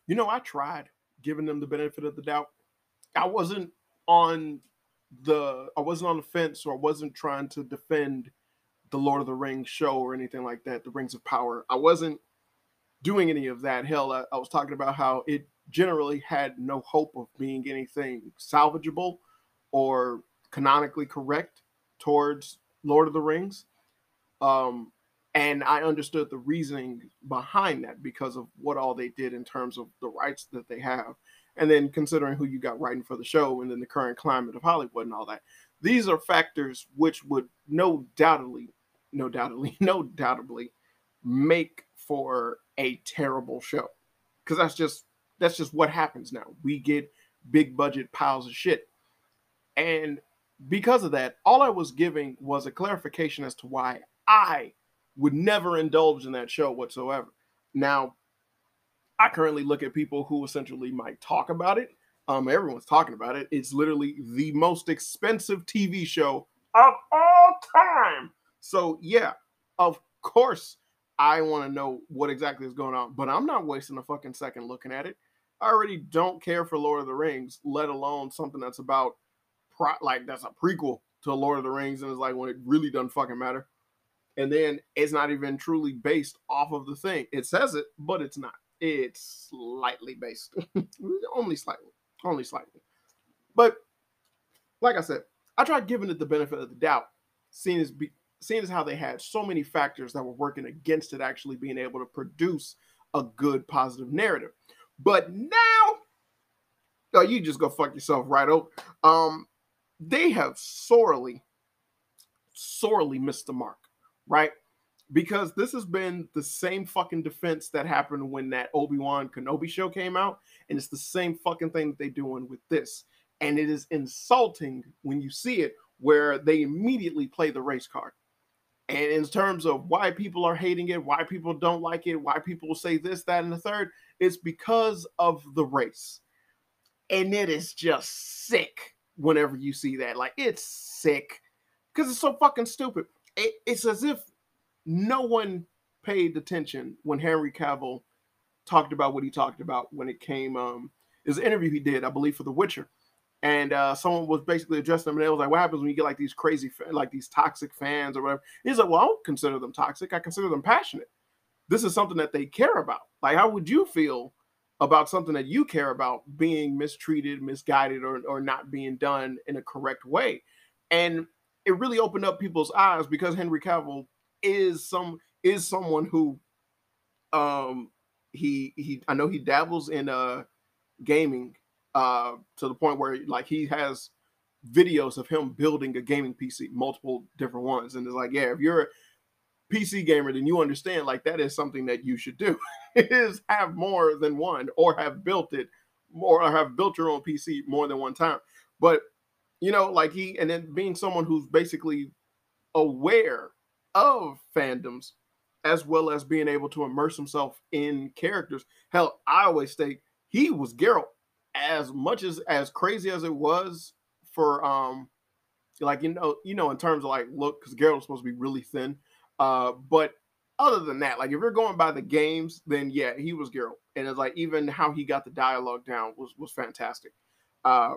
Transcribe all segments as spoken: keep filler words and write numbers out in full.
You know, I tried giving them the benefit of the doubt. I wasn't on the I wasn't on the fence, or I wasn't trying to defend the Lord of the Rings show or anything like that, the Rings of Power. I wasn't doing any of that. Hell, I, I was talking about how it generally had no hope of being anything salvageable or canonically correct towards Lord of the Rings. Um, and I understood the reasoning behind that because of what all they did in terms of the rights that they have. And then considering who you got writing for the show and then the current climate of Hollywood and all that. These are factors which would no doubtedly, no doubtedly, no doubtedly make for a terrible show. Because that's just that's just what happens now. We get big budget piles of shit. And because of that, all I was giving was a clarification as to why I would never indulge in that show whatsoever. Now, I currently look at people who essentially might talk about it. Um, everyone's talking about it. It's literally the most expensive T V show of all time. So yeah, of course I want to know what exactly is going on, but I'm not wasting a fucking second looking at it. I already don't care for Lord of the Rings, let alone something that's about pro- like that's a prequel to Lord of the Rings, and it's like when it really doesn't fucking matter. And then it's not even truly based off of the thing. It says it, but it's not. It's slightly based, only slightly, only slightly. But like I said, I tried giving it the benefit of the doubt, seeing as be, seeing as how they had so many factors that were working against it actually being able to produce a good positive narrative. But now, oh, you just go fuck yourself right over. Um, they have sorely, sorely missed the mark, right? Because this has been the same fucking defense that happened when that Obi-Wan Kenobi show came out, and it's the same fucking thing that they're doing with this. And it is insulting when you see it, where they immediately play the race card. And in terms of why people are hating it, why people don't like it, why people say this, that, and the third, it's because of the race. And it is just sick whenever you see that. Like, it's sick because it's so fucking stupid. It, it's as if no one paid attention when Henry Cavill talked about what he talked about when it came. Um, it was an interview he did, I believe, for The Witcher. And uh, someone was basically addressing him, and they was like, "What happens when you get like these crazy, like these toxic fans or whatever?" He's like, "Well, I don't consider them toxic. I consider them passionate. This is something that they care about. Like, how would you feel about something that you care about being mistreated, misguided, or or not being done in a correct way?" And it really opened up people's eyes because Henry Cavill is some is someone who, um, he he I know he dabbles in uh gaming. Uh, to the point where like he has videos of him building a gaming P C, multiple different ones, and it's like, yeah, if you're a P C gamer, then you understand like that is something that you should do. Is have more than one, or have built it, or have built your own P C more than one time. But you know, like he, and then being someone who's basically aware of fandoms, as well as being able to immerse himself in characters. Hell, I always state he was Geralt. As much as as crazy as it was for um like you know you know in terms of like look, because Geralt was supposed to be really thin, uh but other than that, like if you're going by the games, then yeah, he was Geralt. And it's like even how he got the dialogue down was was fantastic. uh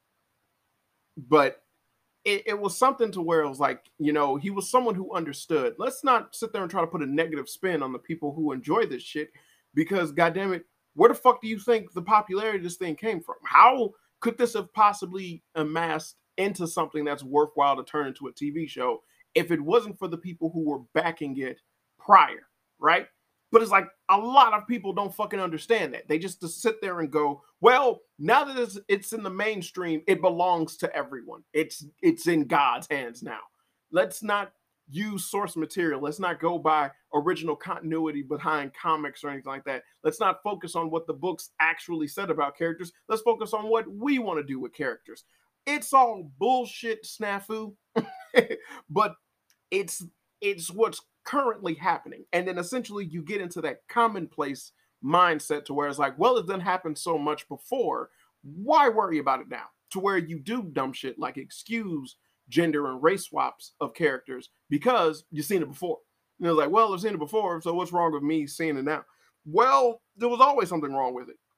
but it, it was something to where it was like, you know, he was someone who understood. Let's not sit there and try to put a negative spin on the people who enjoy this shit, because goddamn it, where the fuck do you think the popularity of this thing came from? How could this have possibly amassed into something that's worthwhile to turn into a T V show if it wasn't for the people who were backing it prior, right? But it's like a lot of people don't fucking understand that. They just, just sit there and go, well, now that it's, it's in the mainstream, it belongs to everyone. It's it's in God's hands now. Let's not use source material. Let's not go by original continuity behind comics or anything like that. Let's not focus on what the books actually said about characters. Let's focus on what we want to do with characters. It's all bullshit snafu, but it's it's what's currently happening. And then essentially you get into that commonplace mindset to where it's like, well, it done happened so much before. Why worry about it now? To where you do dumb shit like excuse gender and race swaps of characters because you've seen it before. And it's like, well, I've seen it before, so what's wrong with me seeing it now? Well, there was always something wrong with it.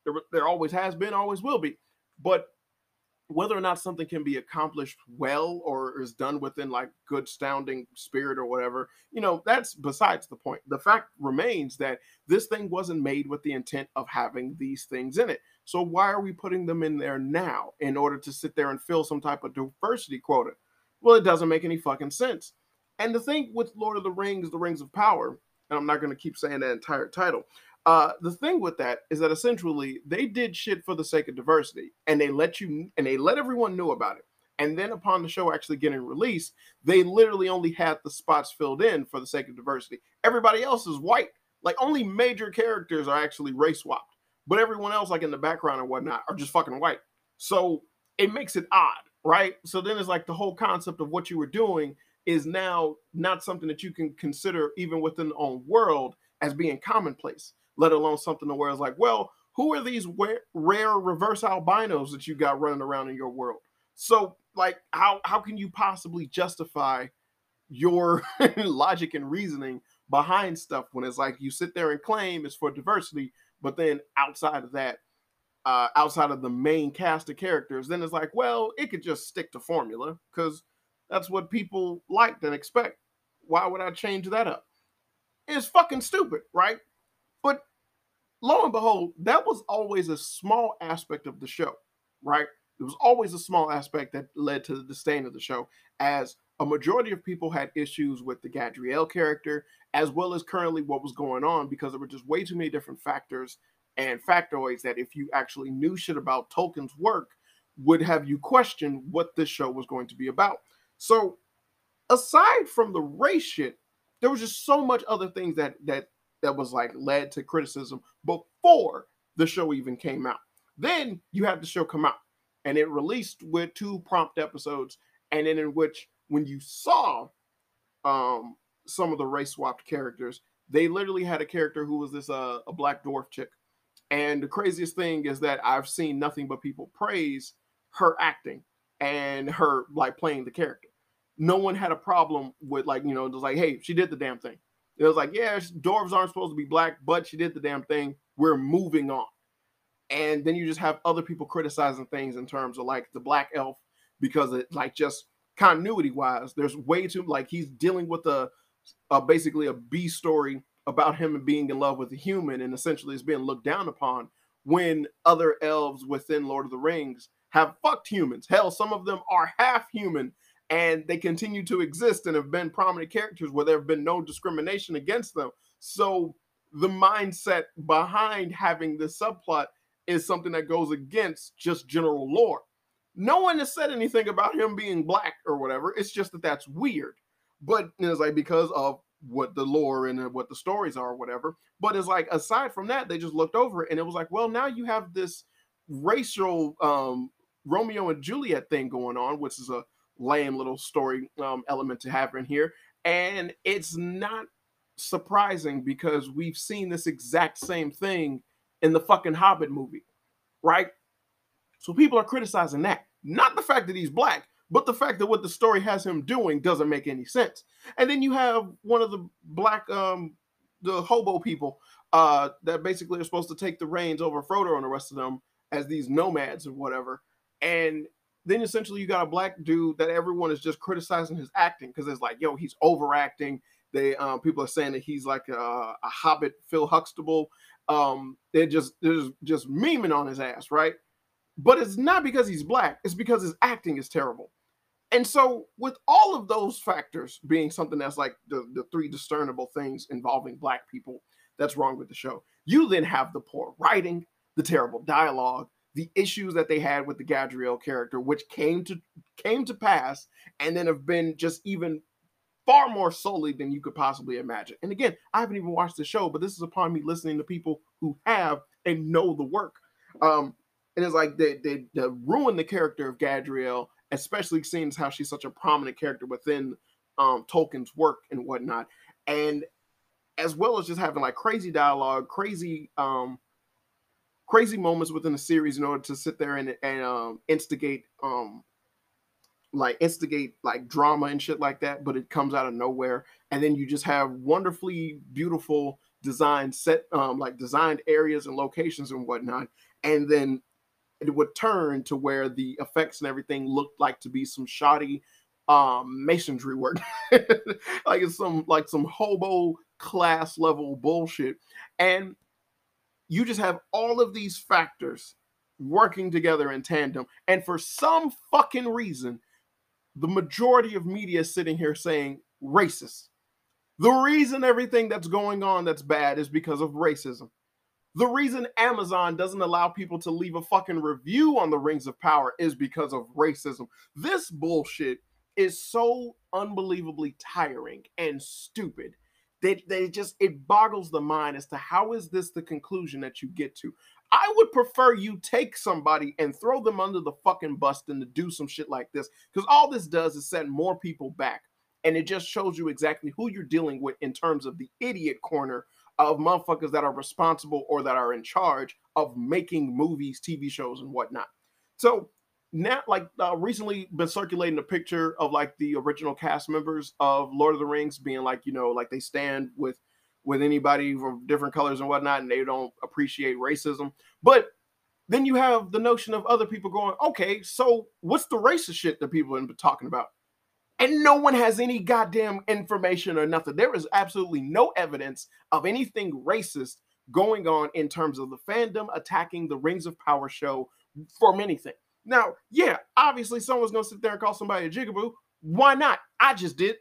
There, there always has been, always will be. But whether or not something can be accomplished well or is done within like good sounding spirit or whatever, you know, that's besides the point. The fact remains that this thing wasn't made with the intent of having these things in it. So why are we putting them in there now in order to sit there and fill some type of diversity quota? Well, it doesn't make any fucking sense. And the thing with Lord of the Rings, The Rings of Power, and I'm not going to keep saying that entire title, uh, the thing with that is that essentially they did shit for the sake of diversity, and they let you and they let everyone know about it. And then upon the show actually getting released, they literally only had the spots filled in for the sake of diversity. Everybody else is white. Like only major characters are actually race swapped, but everyone else, like in the background and whatnot, are just fucking white. So it makes it odd, right? So then it's like the whole concept of what you were doing is now not something that you can consider even within the own world as being commonplace, let alone something to where it's like, well, who are these rare reverse albinos that you got running around in your world? So like, how, how can you possibly justify your logic and reasoning behind stuff when it's like you sit there and claim it's for diversity, but then outside of that, uh, outside of the main cast of characters, then it's like, well, it could just stick to formula because that's what people liked and expect. Why would I change that up? It's fucking stupid, right? But lo and behold, that was always a small aspect of the show, right? It was always a small aspect that led to the disdain of the show, as a majority of people had issues with the Gadriel character, as well as currently what was going on, because there were just way too many different factors and factoids that if you actually knew shit about Tolkien's work, would have you question what this show was going to be about. So aside from the race shit, there was just so much other things that that that was like led to criticism before the show even came out. Then you had the show come out, and it released with two prompt episodes, and then in which when you saw um some of the race swapped characters, they literally had a character who was this uh, a black dwarf chick. And the craziest thing is that I've seen nothing but people praise her acting and her like playing the character. No one had a problem with like, you know, it was like, hey, she did the damn thing. It was like, yeah, dwarves aren't supposed to be black, but she did the damn thing. We're moving on. And then you just have other people criticizing things in terms of like the black elf, because it like just continuity wise, there's way too like he's dealing with a, a basically a B story about him being in love with a human, and essentially is being looked down upon, when other elves within Lord of the Rings have fucked humans. Hell, some of them are half human, and they continue to exist and have been prominent characters where there have been no discrimination against them. So the mindset behind having this subplot is something that goes against just general lore. No one has said anything about him being black or whatever. It's just that that's weird. But it's like because of what the lore and what the stories are or whatever. But it's like, aside from that, they just looked over it and it was like, well, now you have this racial um, Romeo and Juliet thing going on, which is a lame little story um, element to have in here. And it's not surprising because we've seen this exact same thing in the fucking Hobbit movie, right? So people are criticizing that. Not the fact that he's black, but the fact that what the story has him doing doesn't make any sense. And then you have one of the black, um, the hobo people uh, that basically are supposed to take the reins over Frodo and the rest of them as these nomads or whatever. And then essentially you got a black dude that everyone is just criticizing his acting because it's like, yo, he's overacting. They um, people are saying that he's like a, a Hobbit Phil Huxtable. Um, they're just they're just, just memeing on his ass, right? But it's not because he's black. It's because his acting is terrible. And so with all of those factors being something that's like the, the three discernible things involving black people that's wrong with the show, you then have the poor writing, the terrible dialogue, the issues that they had with the Gadriel character, which came to came to pass and then have been just even far more solely than you could possibly imagine. And again, I haven't even watched the show, but this is upon me listening to people who have and know the work. Um, and it's like they, they, they ruin the character of Gadriel, especially seeing how she's such a prominent character within um, Tolkien's work and whatnot. And as well as just having like crazy dialogue, crazy um, crazy moments within the series in order to sit there and, and um, instigate um, like instigate like drama and shit like that, but it comes out of nowhere. And then you just have wonderfully beautiful designed set, um, like designed areas and locations and whatnot, and then it would turn to where the effects and everything looked like to be some shoddy um masonry work. Like it's some like some hobo class level bullshit. And you just have all of these factors working together in tandem. And for some fucking reason, the majority of media is sitting here saying racist. The reason everything that's going on that's bad is because of racism. The reason Amazon doesn't allow people to leave a fucking review on the Rings of Power is because of racism. This bullshit is so unbelievably tiring and stupid that they just, it boggles the mind as to how is this the conclusion that you get to. I would prefer you take somebody and throw them under the fucking bus than to do some shit like this, because all this does is send more people back, and it just shows you exactly who you're dealing with in terms of the idiot corner of motherfuckers that are responsible or that are in charge of making movies, T V shows, and whatnot. So now, like uh, recently been circulating a picture of like the original cast members of Lord of the Rings being like, you know, like they stand with with anybody from different colors and whatnot, and they don't appreciate racism. But then you have the notion of other people going, okay, so what's the racist shit that people have been talking about? And no one has any goddamn information or nothing. There is absolutely no evidence of anything racist going on in terms of the fandom attacking the Rings of Power show from anything. Now, yeah, obviously someone's going to sit there and call somebody a jigaboo. Why not? I just did.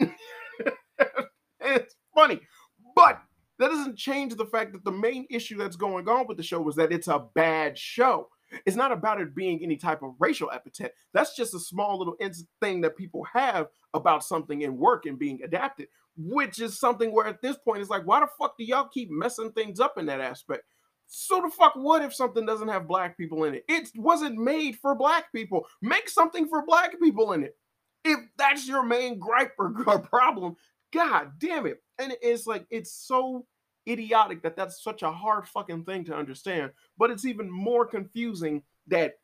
It's funny. But that doesn't change the fact that the main issue that's going on with the show was that it's a bad show. It's not about it being any type of racial epithet. That's just a small little thing that people have about something in work and being adapted, which is something where at this point it's like, why the fuck do y'all keep messing things up in that aspect? So the fuck what if something doesn't have black people in it? It wasn't made for black people. Make something for black people in it. If that's your main gripe or problem, god damn it. And it's like, it's so idiotic that that's such a hard fucking thing to understand. But it's even more confusing that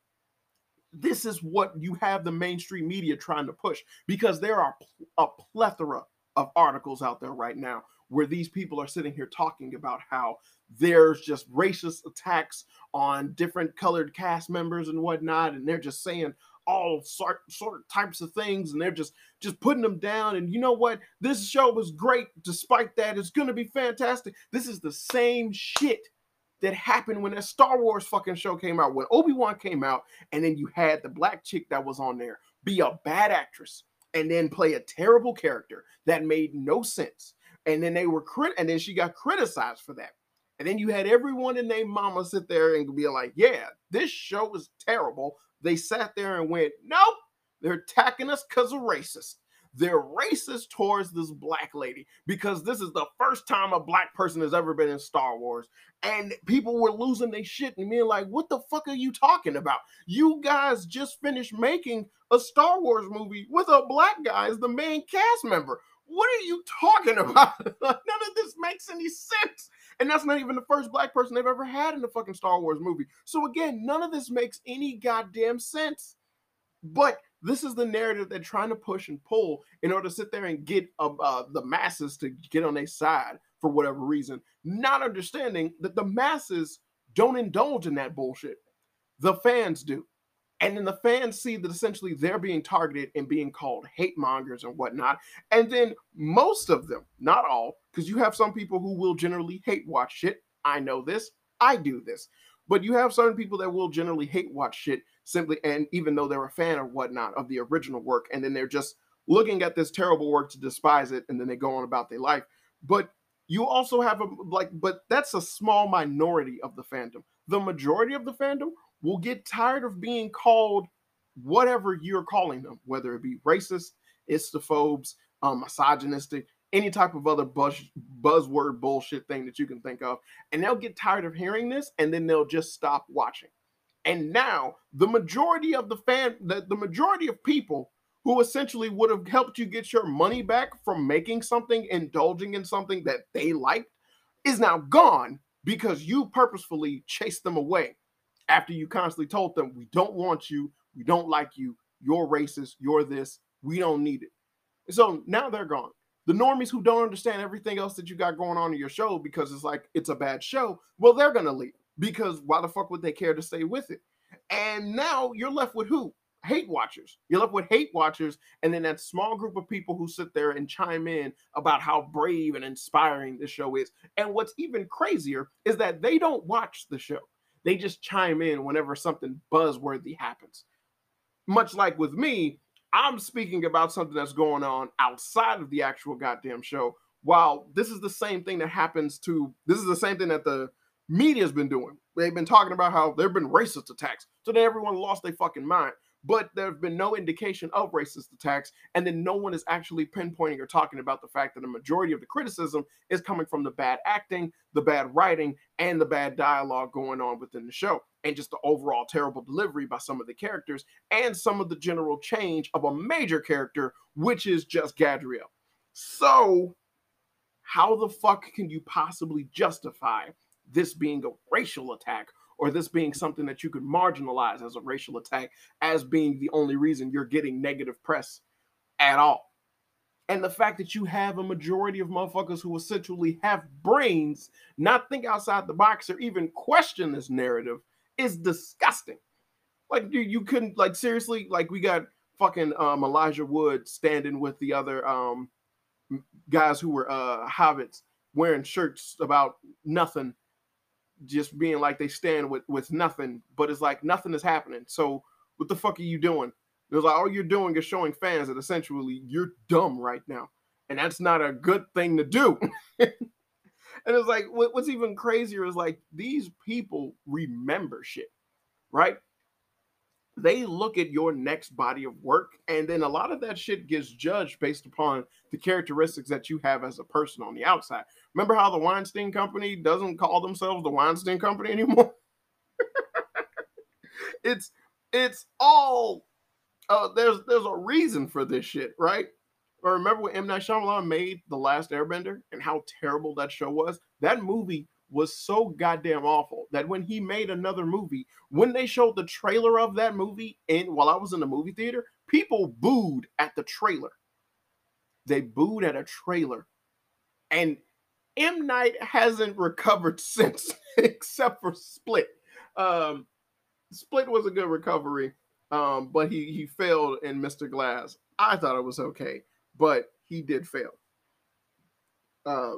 this is what you have the mainstream media trying to push, because there are a plethora of articles out there right now where these people are sitting here talking about how there's just racist attacks on different colored cast members and whatnot, and they're just saying all sort sort of types of things, and they're just just putting them down. And you know what? This show was great. Despite that, it's gonna be fantastic. This is the same shit that happened when that Star Wars fucking show came out, when Obi-Wan came out, and then you had the black chick that was on there be a bad actress and then play a terrible character that made no sense. And then they were crit, and then she got criticized for that. And then you had everyone and their mama sit there and be like, yeah, this show is terrible. They sat there and went, nope, they're attacking us because of racist. They're racist towards this black lady because this is the first time a black person has ever been in Star Wars. And people were losing their shit and being like, what the fuck are you talking about? You guys just finished making a Star Wars movie with a black guy as the main cast member. What are you talking about? None of this makes any sense. And that's not even the first black person they've ever had in the fucking Star Wars movie. So again, none of this makes any goddamn sense. But this is the narrative they're trying to push and pull in order to sit there and get uh, uh, the masses to get on their side for whatever reason, not understanding that the masses don't indulge in that bullshit. The fans do. And then the fans see that essentially they're being targeted and being called hate mongers and whatnot. And then most of them, not all, because you have some people who will generally hate watch shit. I know this. I do this. But you have certain people that will generally hate watch shit simply, and even though they're a fan or whatnot of the original work, and then they're just looking at this terrible work to despise it, and then they go on about their life. But you also have a, like, but that's a small minority of the fandom. The majority of the fandom will get tired of being called whatever you're calling them, whether it be racist, istophobes, um, misogynistic, any type of other buzz, buzzword bullshit thing that you can think of. And they'll get tired of hearing this, and then they'll just stop watching. And now the majority of the fan, the, the majority of people who essentially would have helped you get your money back from making something, indulging in something that they liked, is now gone because you purposefully chased them away after you constantly told them, we don't want you, we don't like you, you're racist, you're this, we don't need it. So now they're gone. The normies who don't understand everything else that you got going on in your show because it's like it's a bad show, well, they're gonna leave because why the fuck would they care to stay with it? And now you're left with who? Hate watchers. You're left with hate watchers, and then that small group of people who sit there and chime in about how brave and inspiring this show is. And what's even crazier is that they don't watch the show. They just chime in whenever something buzzworthy happens. Much like with me, I'm speaking about something that's going on outside of the actual goddamn show. While this is the same thing that happens to, this is the same thing that the media's been doing. They've been talking about how there have been racist attacks. So then everyone lost their fucking mind. But there have been no indication of racist attacks, and then no one is actually pinpointing or talking about the fact that a majority of the criticism is coming from the bad acting, the bad writing, and the bad dialogue going on within the show, and just the overall terrible delivery by some of the characters, and some of the general change of a major character, which is just Gadriel. So, how the fuck can you possibly justify this being a racial attack, or this being something that you could marginalize as a racial attack, as being the only reason you're getting negative press at all? And the fact that you have a majority of motherfuckers who essentially have brains, not think outside the box or even question this narrative, is disgusting. Like, you, you couldn't, like, seriously, like, we got fucking um, Elijah Wood standing with the other um, guys who were uh, hobbits wearing shirts about nothing, just being like they stand with with nothing, but it's like nothing is happening. So what the fuck are you doing? It was like all you're doing is showing fans that essentially you're dumb right now, and that's not a good thing to do. And it's like what, what's even crazier is like these people remember shit, right? They look at your next body of work, and then a lot of that shit gets judged based upon the characteristics that you have as a person on the outside. Remember how the Weinstein Company doesn't call themselves the Weinstein Company anymore? it's it's all uh, there's there's a reason for this shit, right? Or remember when M. Night Shyamalan made The Last Airbender and how terrible that show was? That movie was so goddamn awful that when he made another movie, when they showed the trailer of that movie in while I was in the movie theater, people booed at the trailer. They booed at a trailer. And M. Night hasn't recovered since, except for Split. Um, Split was a good recovery, um, but he, he failed in Mister Glass. I thought it was okay, but he did fail. Uh,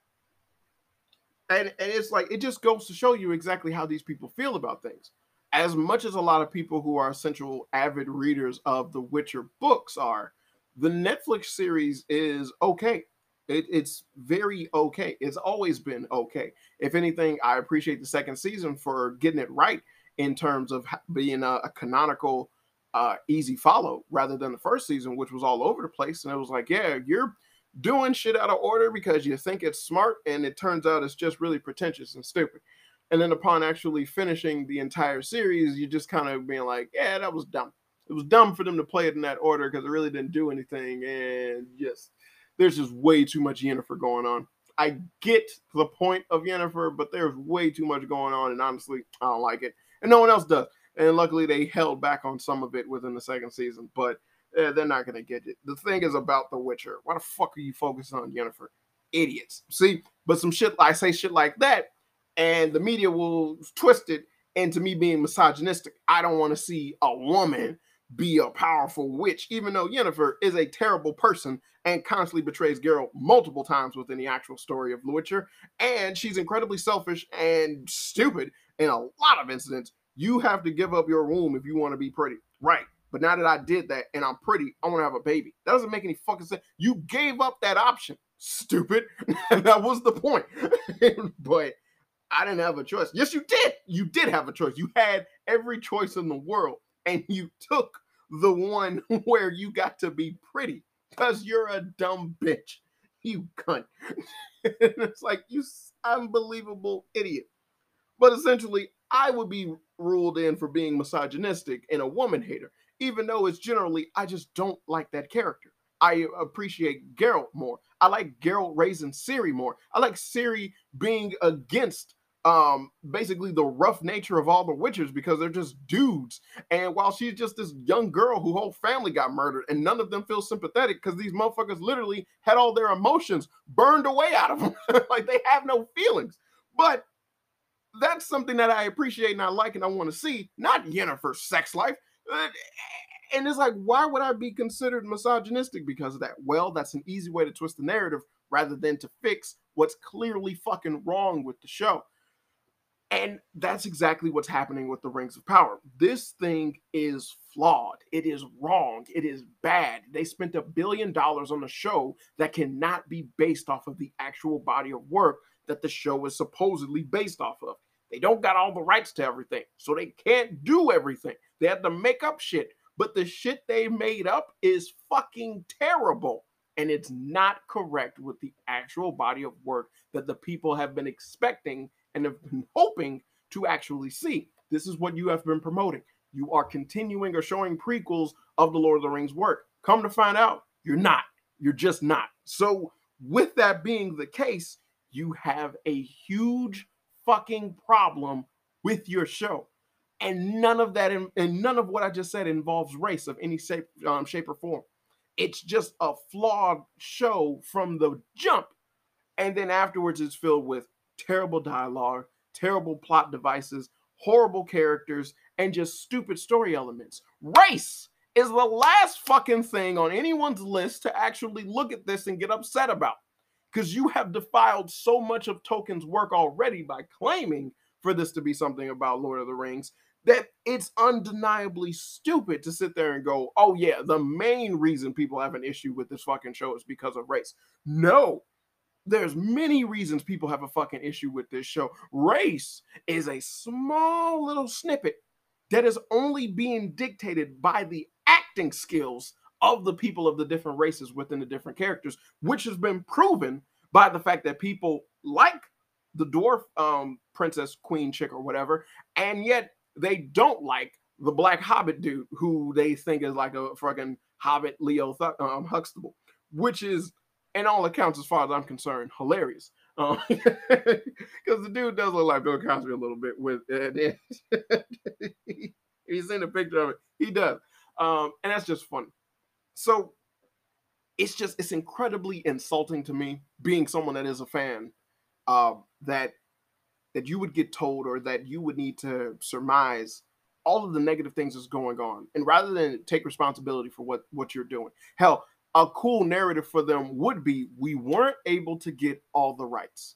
And, and it's like, it just goes to show you exactly how these people feel about things. As much as a lot of people who are essential avid readers of the Witcher books are, the Netflix series is okay. It, it's very okay. It's always been okay. If anything, I appreciate the second season for getting it right in terms of being a, a canonical, uh, easy follow rather than the first season, which was all over the place. And it was like, yeah, you're doing shit out of order because you think it's smart, and it turns out it's just really pretentious and stupid. And then upon actually finishing the entire series, you just kind of being like, yeah, that was dumb. It was dumb for them to play it in that order because it really didn't do anything. And yes, there's just way too much Yennefer going on. I get the point of Yennefer, but there's way too much going on, and honestly, I don't like it. And no one else does. And luckily, they held back on some of it within the second season, but Uh, they're not going to get it. The thing is about The Witcher. Why the fuck are you focusing on Yennefer? Idiots. See, but some shit, I say shit like that, and the media will twist it into me being misogynistic. I don't want to see a woman be a powerful witch, even though Yennefer is a terrible person and constantly betrays Geralt multiple times within the actual story of The Witcher. And she's incredibly selfish and stupid in a lot of incidents. You have to give up your womb if you want to be pretty. Right. But now that I did that and I'm pretty, I want to have a baby. That doesn't make any fucking sense. You gave up that option, stupid. And that was the point. But I didn't have a choice. Yes, you did. You did have a choice. You had every choice in the world, and you took the one where you got to be pretty because you're a dumb bitch. You cunt. It's like, you unbelievable idiot. But essentially, I would be ruled in for being misogynistic and a woman hater, even though it's generally, I just don't like that character. I appreciate Geralt more. I like Geralt raising Ciri more. I like Ciri being against um basically the rough nature of all the witchers because they're just dudes. And while she's just this young girl whose whole family got murdered, and none of them feel sympathetic because these motherfuckers literally had all their emotions burned away out of them. Like they have no feelings. But that's something that I appreciate and I like and I want to see, not Yennefer's sex life. Uh, And it's like, why would I be considered misogynistic because of that? Well, that's an easy way to twist the narrative rather than to fix what's clearly fucking wrong with the show. And that's exactly what's happening with the Rings of Power. This thing is flawed. It is wrong. It is bad. They spent a billion dollars on a show that cannot be based off of the actual body of work that the show is supposedly based off of. They don't got all the rights to everything, so they can't do everything. They have to make up shit. But the shit they made up is fucking terrible. And it's not correct with the actual body of work that the people have been expecting and have been hoping to actually see. This is what you have been promoting. You are continuing or showing prequels of the Lord of the Rings work. Come to find out, you're not. You're just not. So with that being the case, you have a huge fucking problem with your show. And none of that, and none of what I just said involves race of any shape, um, shape or form. It's just a flawed show from the jump. And then afterwards, it's filled with terrible dialogue, terrible plot devices, horrible characters, and just stupid story elements. Race is the last fucking thing on anyone's list to actually look at this and get upset about. Because you have defiled so much of Tolkien's work already by claiming for this to be something about Lord of the Rings that it's undeniably stupid to sit there and go, oh yeah, the main reason people have an issue with this fucking show is because of race. No, there's many reasons people have a fucking issue with this show. Race is a small little snippet that is only being dictated by the acting skills of the people of the different races within the different characters, which has been proven by the fact that people like the dwarf um, princess queen chick or whatever, and yet they don't like the black hobbit dude who they think is like a fucking hobbit Leo Th- um, Huxtable, which is, in all accounts, as far as I'm concerned, hilarious. Because um, the dude does look like Bill Cosby a little bit. With uh, if you've seen a picture of it, he does, um, and that's just funny. So it's just it's incredibly insulting to me, being someone that is a fan, uh, that that you would get told or that you would need to surmise all of the negative things that's going on. And rather than take responsibility for what, what you're doing, hell, a cool narrative for them would be, we weren't able to get all the rights.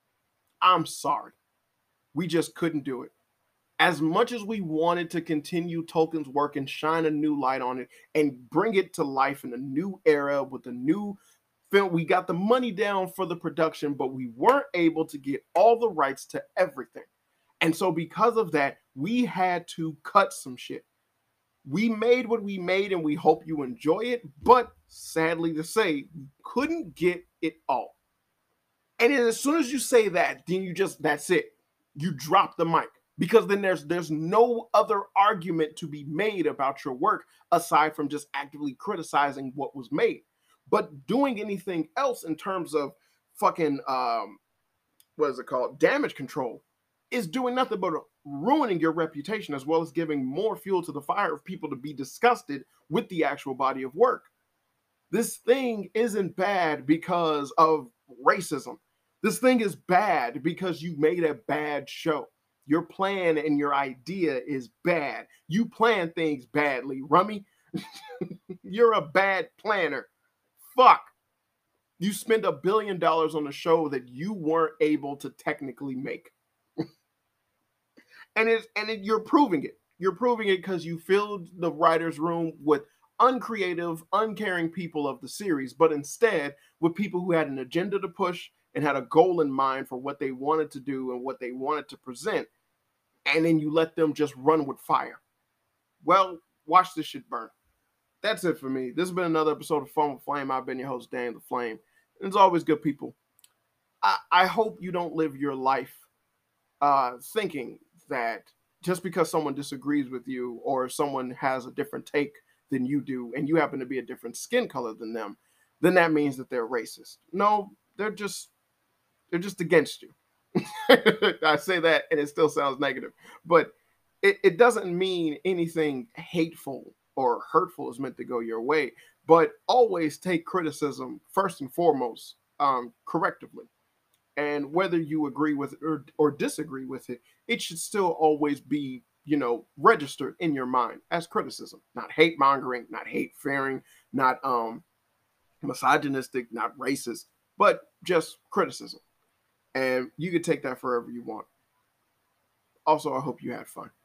I'm sorry. We just couldn't do it. As much as we wanted to continue Tolkien's work and shine a new light on it and bring it to life in a new era with a new film, we got the money down for the production, but we weren't able to get all the rights to everything. And so because of that, we had to cut some shit. We made what we made and we hope you enjoy it, but sadly to say, we couldn't get it all. And then as soon as you say that, then you just, that's it. You drop the mic. Because then there's there's no other argument to be made about your work aside from just actively criticizing what was made. But doing anything else in terms of fucking um, what is it called, damage control, is doing nothing but ruining your reputation as well as giving more fuel to the fire of people to be disgusted with the actual body of work. This thing isn't bad because of racism. This thing is bad because you made a bad show. Your plan and your idea is bad. You plan things badly, Rummy. You're a bad planner. Fuck. You spent a billion dollars on a show that you weren't able to technically make. and it's and it, you're proving it. You're proving it because you filled the writer's room with uncreative, uncaring people of the series, but instead with people who had an agenda to push and had a goal in mind for what they wanted to do and what they wanted to present, and then you let them just run with fire. Well, watch this shit burn. That's it for me. This has been another episode of Fun with Flame. I've been your host, Dan the Flame. And it's always good people. I, I hope you don't live your life uh, thinking that just because someone disagrees with you or someone has a different take than you do and you happen to be a different skin color than them, then that means that they're racist. No, they're just they're just against you. I say that and it still sounds negative, but it, it doesn't mean anything hateful or hurtful is meant to go your way. But always take criticism first and foremost, um, correctively. And whether you agree with it or, or disagree with it, it should still always be, you know, registered in your mind as criticism, not hate mongering, not hate fearing, not um misogynistic, not racist, but just criticism. And you can take that forever you want. Also, I hope you had fun.